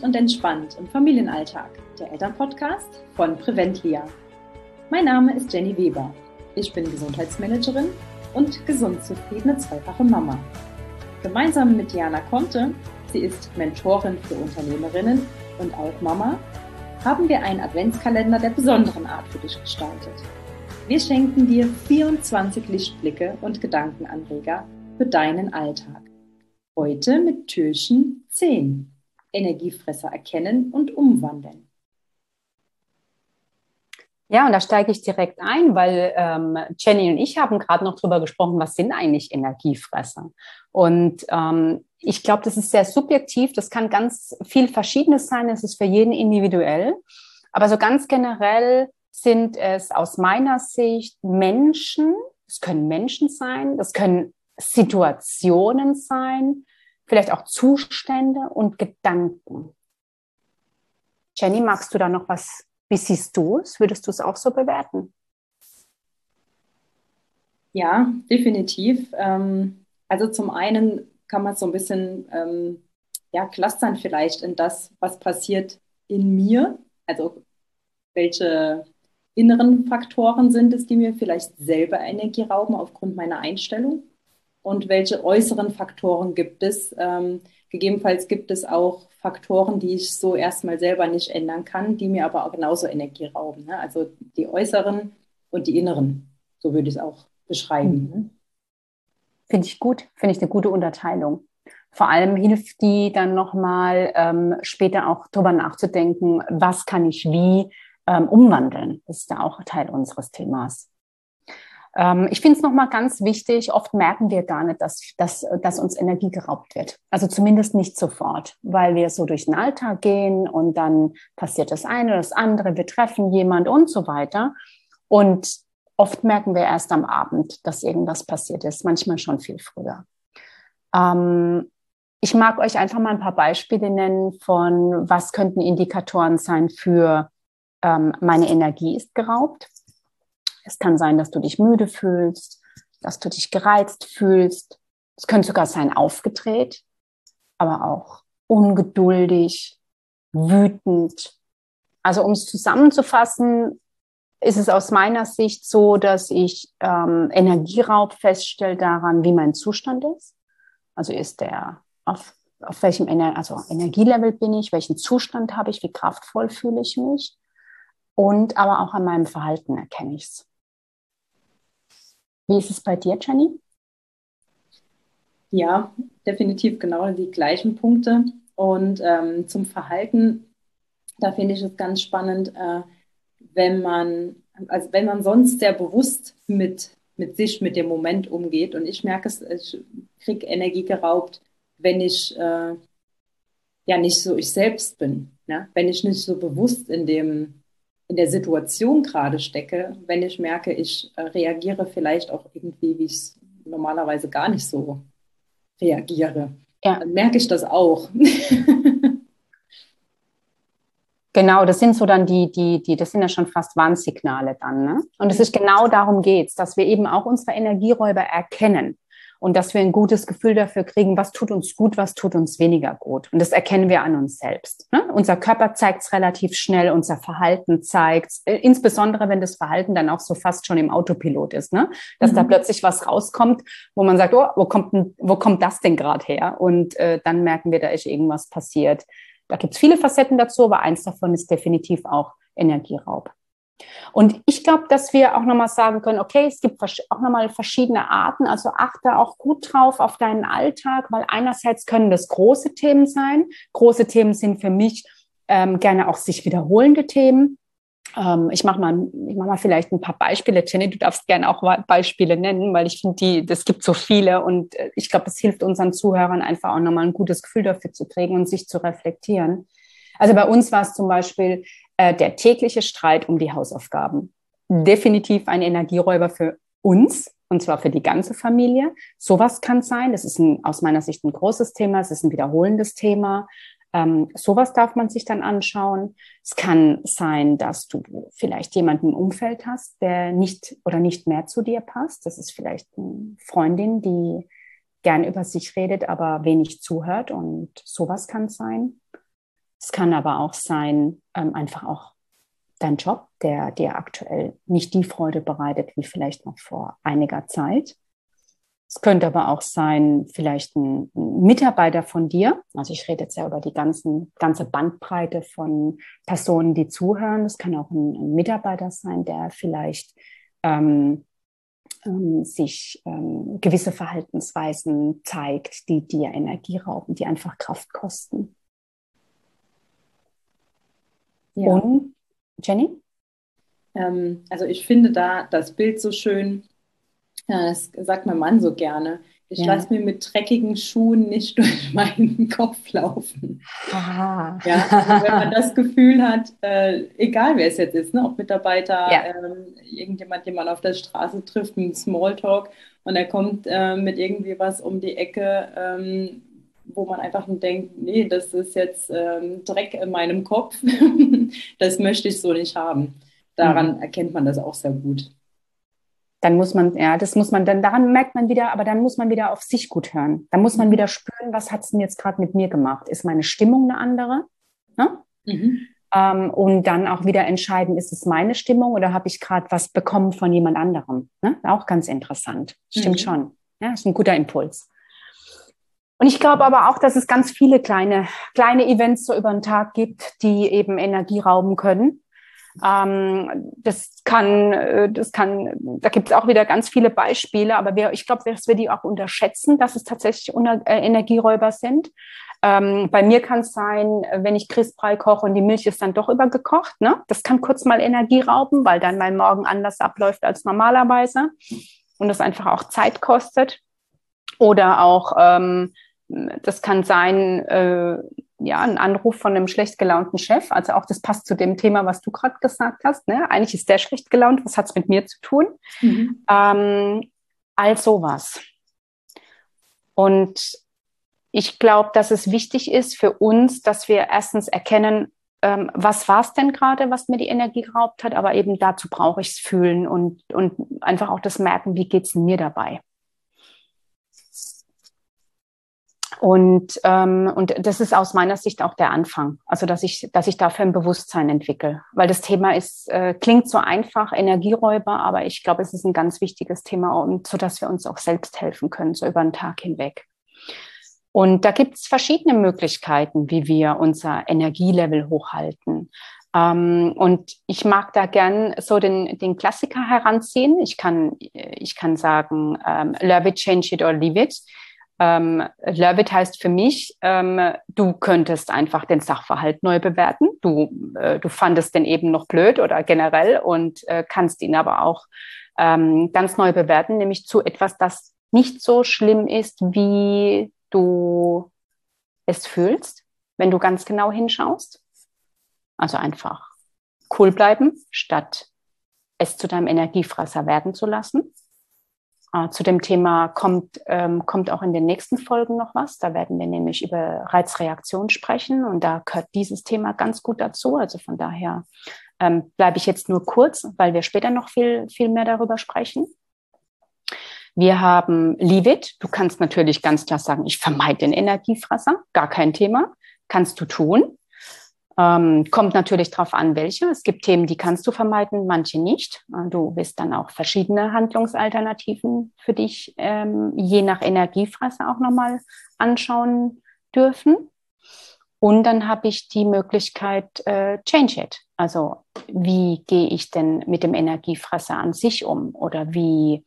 und entspannt im Familienalltag, der Elternpodcast von Preventlia. Mein Name ist Jenny Weber. Ich bin Gesundheitsmanagerin und gesund zufriedene zweifache Mama. Gemeinsam mit Diana Conte, sie ist Mentorin für Unternehmerinnen und auch Mama, haben wir einen Adventskalender der besonderen Art für dich gestaltet. Wir schenken dir 24 Lichtblicke und Gedankenanreger für deinen Alltag. Heute mit Türchen 10. Energiefresser erkennen und umwandeln. Ja, und da steige ich direkt ein, weil Jenny und ich haben gerade noch drüber gesprochen, was sind eigentlich Energiefresser? Und ich glaube, das ist sehr subjektiv, das kann ganz viel Verschiedenes sein, es ist für jeden individuell. Aber so ganz generell sind es aus meiner Sicht Menschen, es können Menschen sein, das können Situationen sein, vielleicht auch Zustände und Gedanken. Jenny, magst du da noch was? Wie siehst du es? Würdest du es auch so bewerten? Ja, definitiv. Also zum einen kann man so ein bisschen clustern vielleicht in das, was passiert in mir. Also welche inneren Faktoren sind es, die mir vielleicht selber Energie rauben aufgrund meiner Einstellung? Und welche äußeren Faktoren gibt es? Gegebenenfalls gibt es auch Faktoren, die ich so erstmal selber nicht ändern kann, die mir aber auch genauso Energie rauben. Ne? Also die äußeren und die inneren, so würde ich es auch beschreiben. Mhm. Finde ich gut, finde ich eine gute Unterteilung. Vor allem hilft die dann nochmal später auch drüber nachzudenken, was kann ich wie umwandeln. Das ist ja auch Teil unseres Themas. Ich finde es nochmal ganz wichtig, oft merken wir gar nicht, dass uns Energie geraubt wird. Also zumindest nicht sofort, weil wir so durch den Alltag gehen und dann passiert das eine oder das andere, wir treffen jemand und so weiter. Und oft merken wir erst am Abend, dass irgendwas passiert ist, manchmal schon viel früher. Ich mag euch einfach mal ein paar Beispiele nennen von, was könnten Indikatoren sein für meine Energie ist geraubt. Es kann sein, dass du dich müde fühlst, dass du dich gereizt fühlst. Es könnte sogar sein aufgedreht, aber auch ungeduldig, wütend. Also um es zusammenzufassen, ist es aus meiner Sicht so, dass ich Energieraub feststelle daran, wie mein Zustand ist. Also ist der auf welchem Energielevel bin ich, welchen Zustand habe ich, wie kraftvoll fühle ich mich. Und aber auch an meinem Verhalten erkenne ich es. Wie ist es bei dir, Jenny? Ja, definitiv genau die gleichen Punkte. Und zum Verhalten, da finde ich es ganz spannend, wenn man sonst sehr bewusst mit sich, mit dem Moment umgeht. Und ich merke es, ich kriege Energie geraubt, wenn ich nicht so ich selbst bin. Ne? Wenn ich nicht so bewusst in der Situation gerade stecke, wenn ich merke, ich reagiere vielleicht auch irgendwie, wie ich es normalerweise gar nicht so reagiere. Ja. Dann merke ich das auch. Genau, das sind so dann das sind ja schon fast Warnsignale dann, ne? Und es ist genau darum geht's, dass wir eben auch unsere Energieräuber erkennen und dass wir ein gutes Gefühl dafür kriegen, was tut uns gut, was tut uns weniger gut. Und das erkennen wir an uns selbst, ne? Unser Körper zeigt's relativ schnell, unser Verhalten zeigt's, insbesondere wenn das Verhalten dann auch so fast schon im Autopilot ist, ne? Dass da plötzlich was rauskommt, wo man sagt, oh, wo kommt das denn gerade her? Und dann merken wir, da ist irgendwas passiert. Da gibt es viele Facetten dazu, aber eins davon ist definitiv auch Energieraub. Und ich glaube, dass wir auch nochmal sagen können, okay, es gibt auch nochmal verschiedene Arten, also achte auch gut drauf auf deinen Alltag, weil einerseits können das große Themen sein. Große Themen sind für mich gerne auch sich wiederholende Themen. Ich mach mal vielleicht ein paar Beispiele. Jenny, du darfst gerne auch Beispiele nennen, weil ich finde, das gibt so viele und ich glaube, das hilft unseren Zuhörern einfach auch nochmal ein gutes Gefühl dafür zu kriegen und sich zu reflektieren. Also bei uns war es zum Beispiel der tägliche Streit um die Hausaufgaben. Definitiv ein Energieräuber für uns, und zwar für die ganze Familie. Sowas kann sein. Das ist aus meiner Sicht ein großes Thema. Es ist ein wiederholendes Thema. Sowas darf man sich dann anschauen. Es kann sein, dass du vielleicht jemanden im Umfeld hast, der nicht mehr zu dir passt. Das ist vielleicht eine Freundin, die gern über sich redet, aber wenig zuhört. Und sowas kann sein. Es kann aber auch sein, einfach auch dein Job, der dir aktuell nicht die Freude bereitet, wie vielleicht noch vor einiger Zeit. Es könnte aber auch sein, vielleicht ein Mitarbeiter von dir. Also ich rede jetzt ja über die ganze Bandbreite von Personen, die zuhören. Es kann auch ein Mitarbeiter sein, der vielleicht sich gewisse Verhaltensweisen zeigt, die dir Energie rauben, die einfach Kraft kosten. Ja. Und Jenny? Also ich finde da das Bild so schön, das sagt mein Mann so gerne. Ich Ja. lasse mir mit dreckigen Schuhen nicht durch meinen Kopf laufen. Ah. Ja, also wenn man das Gefühl hat, egal wer es jetzt ist, ne, ob Mitarbeiter, Ja. irgendjemand, den man auf der Straße trifft, ein Smalltalk und er kommt mit irgendwie was um die Ecke, wo man einfach nur denkt, nee, das ist jetzt Dreck in meinem Kopf, das möchte ich so nicht haben. Mhm. Daran erkennt man das auch sehr gut. Dann muss man, ja, das muss man, dann daran merkt man wieder, aber dann muss man wieder auf sich gut hören. Dann muss man Mhm. wieder spüren, was hat es denn jetzt gerade mit mir gemacht? Ist meine Stimmung eine andere? Ne? Mhm. Und dann auch wieder entscheiden, ist es meine Stimmung oder habe ich gerade was bekommen von jemand anderem? Ne? Auch ganz interessant. Stimmt Mhm. schon. Ja, ist ein guter Impuls. Und ich glaube aber auch, dass es ganz viele kleine Events so über den Tag gibt, die eben Energie rauben können. Da gibt es auch wieder ganz viele Beispiele, aber ich glaube, dass wir die auch unterschätzen, dass es tatsächlich Energieräuber sind. Bei mir kann es sein, wenn ich Grießbrei koche und die Milch ist dann doch übergekocht, ne? Das kann kurz mal Energie rauben, weil dann mein Morgen anders abläuft als normalerweise und das einfach auch Zeit kostet. Oder auch, das kann sein, ja, ein Anruf von einem schlecht gelaunten Chef. Also auch das passt zu dem Thema, was du gerade gesagt hast. Ne? Eigentlich ist der schlecht gelaunt. Was hat es mit mir zu tun? Mhm. All sowas. Und ich glaube, dass es wichtig ist für uns, dass wir erstens erkennen, was war es denn gerade, was mir die Energie geraubt hat, aber eben dazu brauche ich es fühlen und einfach auch das merken, wie geht es mir dabei. Und das ist aus meiner Sicht auch der Anfang, also dass ich dafür ein Bewusstsein entwickle. Weil das Thema klingt so einfach, Energieräuber, aber ich glaube, es ist ein ganz wichtiges Thema, sodass wir uns auch selbst helfen können, so über den Tag hinweg. Und da gibt es verschiedene Möglichkeiten, wie wir unser Energielevel hochhalten. Und ich mag da gern so den Klassiker heranziehen. Ich kann love it, change it or leave it. Love it heißt für mich, du könntest einfach den Sachverhalt neu bewerten. Du fandest den eben noch blöd oder generell und kannst ihn aber auch ganz neu bewerten, nämlich zu etwas, das nicht so schlimm ist, wie du es fühlst, wenn du ganz genau hinschaust. Also einfach cool bleiben, statt es zu deinem Energiefresser werden zu lassen. Zu dem Thema kommt auch in den nächsten Folgen noch was. Da werden wir nämlich über Reizreaktion sprechen und da gehört dieses Thema ganz gut dazu. Also von daher bleibe ich jetzt nur kurz, weil wir später noch viel, viel mehr darüber sprechen. Wir haben Leave It. Du kannst natürlich ganz klar sagen, ich vermeide den Energiefresser, gar kein Thema. Kannst du tun. Kommt natürlich darauf an, welche. Es gibt Themen, die kannst du vermeiden, manche nicht. Du wirst dann auch verschiedene Handlungsalternativen für dich je nach Energiefresser auch nochmal anschauen dürfen. Und dann habe ich die Möglichkeit Change It. Also wie gehe ich denn mit dem Energiefresser an sich um? Oder wie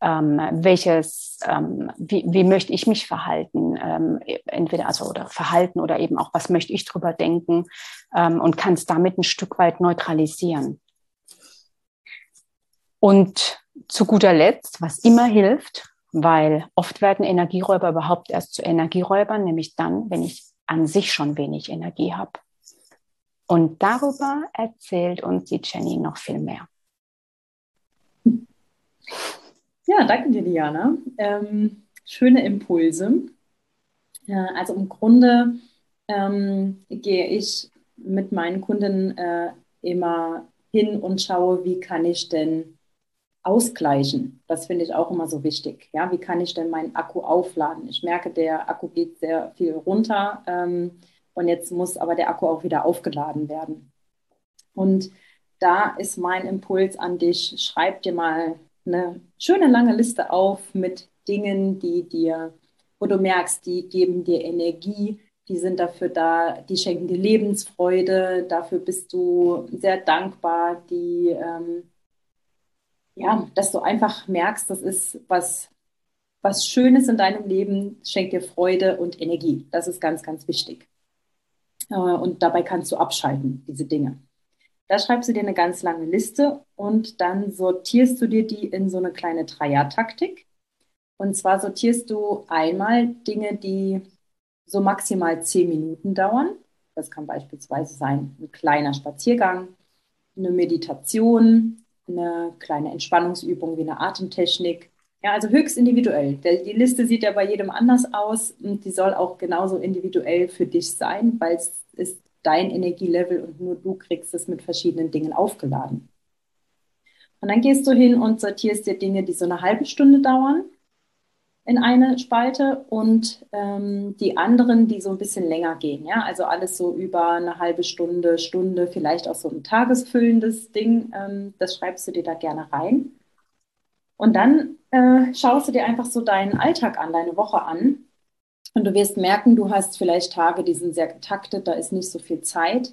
möchte ich mich verhalten, entweder oder verhalten oder eben auch, was möchte ich drüber denken und kann es damit ein Stück weit neutralisieren. Und zu guter Letzt, was immer hilft, weil oft werden Energieräuber überhaupt erst zu Energieräubern, nämlich dann, wenn ich an sich schon wenig Energie habe. Und darüber erzählt uns die Jenny noch viel mehr. Ja, danke dir, Diana. Schöne Impulse. Ja, also im Grunde gehe ich mit meinen Kunden immer hin und schaue, wie kann ich denn ausgleichen. Das finde ich auch immer so wichtig. Ja, wie kann ich denn meinen Akku aufladen? Ich merke, der Akku geht sehr viel runter. Und jetzt muss aber der Akku auch wieder aufgeladen werden. Und da ist mein Impuls an dich, schreib dir mal eine schöne lange Liste auf mit Dingen, wo du merkst, die geben dir Energie, die sind dafür da, die schenken dir Lebensfreude, dafür bist du sehr dankbar, dass du einfach merkst, das ist was Schönes in deinem Leben, schenkt dir Freude und Energie. Das ist ganz, ganz wichtig. Und dabei kannst du abschalten, diese Dinge. Da schreibst du dir eine ganz lange Liste und dann sortierst du dir die in so eine kleine Dreier-Taktik. Und zwar sortierst du einmal Dinge, die so maximal 10 Minuten dauern. Das kann beispielsweise sein ein kleiner Spaziergang, eine Meditation, eine kleine Entspannungsübung wie eine Atemtechnik. Ja, also höchst individuell. Die Liste sieht ja bei jedem anders aus und die soll auch genauso individuell für dich sein, weil es ist dein Energielevel und nur du kriegst es mit verschiedenen Dingen aufgeladen. Und dann gehst du hin und sortierst dir Dinge, die so eine halbe Stunde dauern, in eine Spalte und die anderen, die so ein bisschen länger gehen. Ja? Also alles so über eine halbe Stunde, Stunde, vielleicht auch so ein tagesfüllendes Ding. Das schreibst du dir da gerne rein. Und dann schaust du dir einfach so deinen Alltag an, deine Woche an. Und du wirst merken, du hast vielleicht Tage, die sind sehr getaktet, da ist nicht so viel Zeit.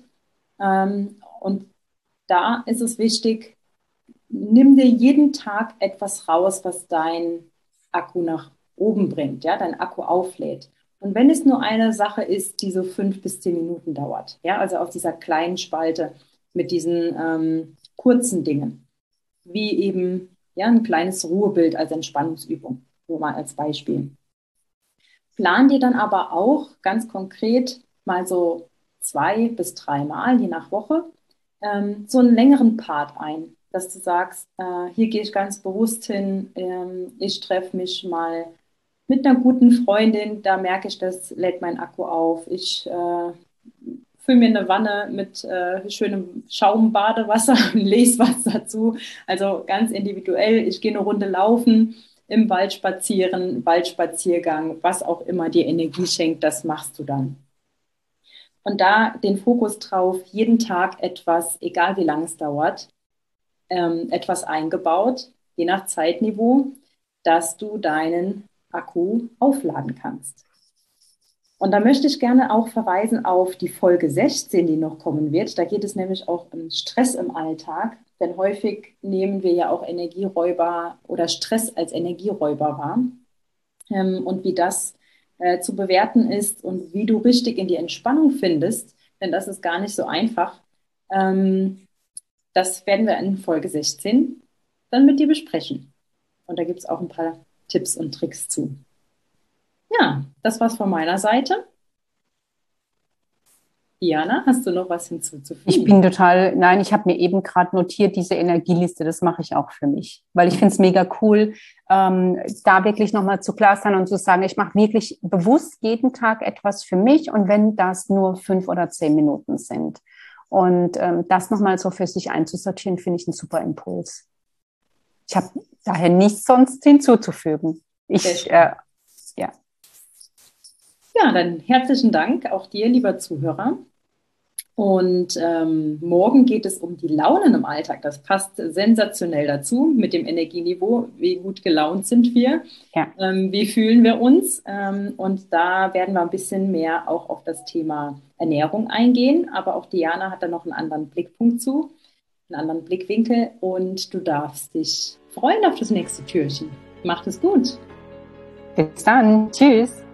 Und da ist es wichtig, nimm dir jeden Tag etwas raus, was dein Akku nach oben bringt, ja, dein Akku auflädt. Und wenn es nur eine Sache ist, die so 5 bis 10 Minuten dauert, ja, also auf dieser kleinen Spalte mit diesen kurzen Dingen, wie eben ja, ein kleines Ruhebild als Entspannungsübung, so mal als Beispiel. Plan dir dann aber auch ganz konkret mal so 2 bis 3 Mal, je nach Woche, so einen längeren Part ein, dass du sagst, hier gehe ich ganz bewusst hin, ich treffe mich mal mit einer guten Freundin, da merke ich, das lädt mein Akku auf. Ich fülle mir eine Wanne mit schönem Schaumbadewasser und lese was dazu. Also ganz individuell. Ich gehe eine Runde laufen, im Wald spazieren, Waldspaziergang, was auch immer dir Energie schenkt, das machst du dann. Und da den Fokus drauf, jeden Tag etwas, egal wie lange es dauert, etwas eingebaut, je nach Zeitniveau, dass du deinen Akku aufladen kannst. Und da möchte ich gerne auch verweisen auf die Folge 16, die noch kommen wird. Da geht es nämlich auch um Stress im Alltag, denn häufig nehmen wir ja auch Energieräuber oder Stress als Energieräuber wahr. Und wie das zu bewerten ist und wie du richtig in die Entspannung findest, denn das ist gar nicht so einfach. Das werden wir in Folge 16 dann mit dir besprechen. Und da gibt es auch ein paar Tipps und Tricks zu. Ja, das war's von meiner Seite. Diana, hast du noch was hinzuzufügen? Nein, ich habe mir eben gerade notiert, diese Energieliste, das mache ich auch für mich, weil ich finde es mega cool, da wirklich nochmal zu klar sein und zu sagen, ich mache wirklich bewusst jeden Tag etwas für mich und wenn das nur 5 oder 10 Minuten sind. Und das nochmal so für sich einzusortieren, finde ich einen super Impuls. Ich habe daher nichts sonst hinzuzufügen. Ja. Ja, dann herzlichen Dank auch dir, lieber Zuhörer. Und morgen geht es um die Launen im Alltag. Das passt sensationell dazu mit dem Energieniveau. Wie gut gelaunt sind wir? Ja. Wie fühlen wir uns? Und da werden wir ein bisschen mehr auch auf das Thema Ernährung eingehen. Aber auch Diana hat da noch einen anderen Blickpunkt zu, einen anderen Blickwinkel. Und du darfst dich freuen auf das nächste Türchen. Macht es gut. Bis dann. Tschüss.